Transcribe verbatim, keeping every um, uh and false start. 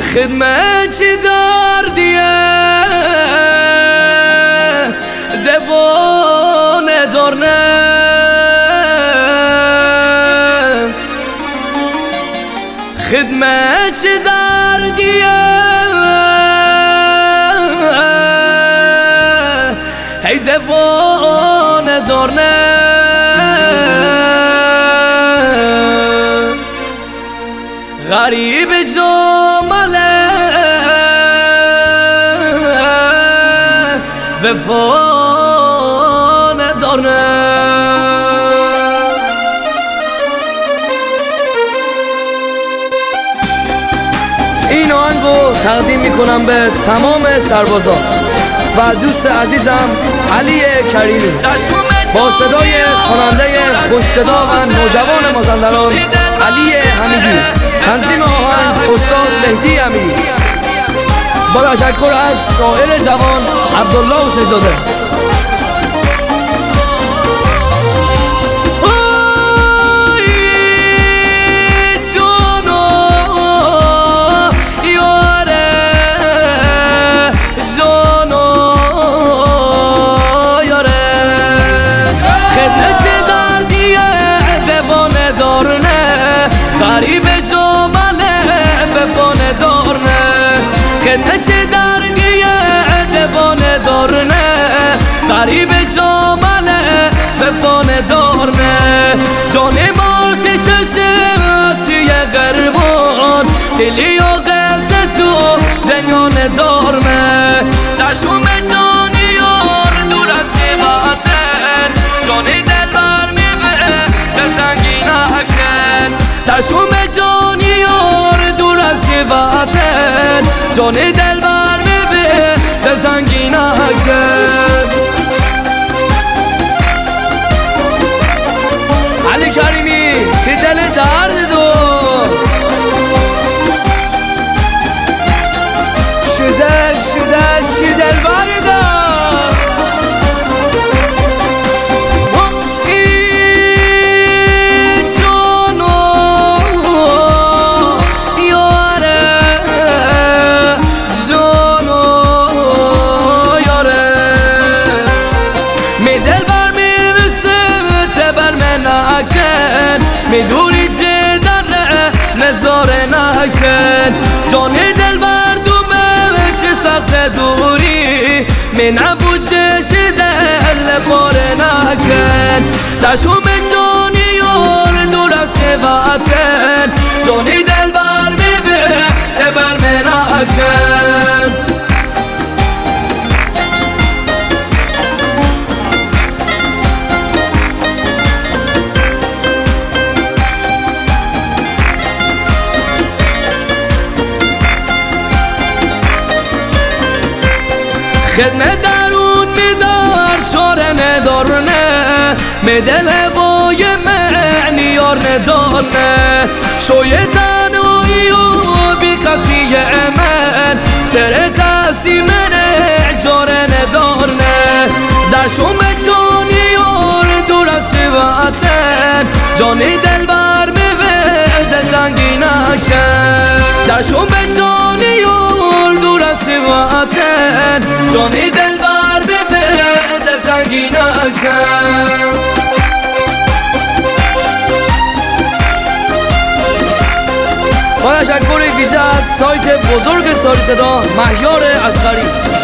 خدمت چی دردیه دوانه دارنه خدمت چی دردیه هی دوانه دارنه غریب جمله وفا نداره. این آهنگو تقدیم میکنم به تمام سربازان و دوست عزیزم علی کریمی با صدای خواننده خوش صدا و نوجوان مازندران علی حمیدی. تنظیم آهنگ استاد مهدی امیری با تشکر از شاعر جوان عبدالله حسین زاده. خدمت چه درگیه دوانه دارنه غریب جامله وفانه دارنه جان مارک چشم سوی غربان دلی و قلب تو دنیانه دارنه دشوم جانی یار دور از سیباتن جانی دل بر میبه دلتنگی نکن دشوم جانی یار دور از سیباتن جانی دل بر میبه دلتنگی نکن. علی کریمی تی دل درد دو شدل شدل شدل بایده میدونی چه دره نظاره نکن جانی دل بردومه چه سخت دوری من عبود چه دل پاره نکن دشوم جانی یار دور از سواتن جانی دل بر میبه تبر من نکن. خدمت درون میدار چاره ندارنه میدل هوای معنی یار ندارنه شوی تنهایی و بی کسی من سر کسی من جاره ندارنه در شوم جانی یار دور از شواتن جانی دل بر میبه دلتنگی نکن در شوم جانی یار دور از شواتن جانی دل بر میبه دلتنگی نکن. با تشکر ویژه از سایت بزرگ ساری صدا مهیار اصغری.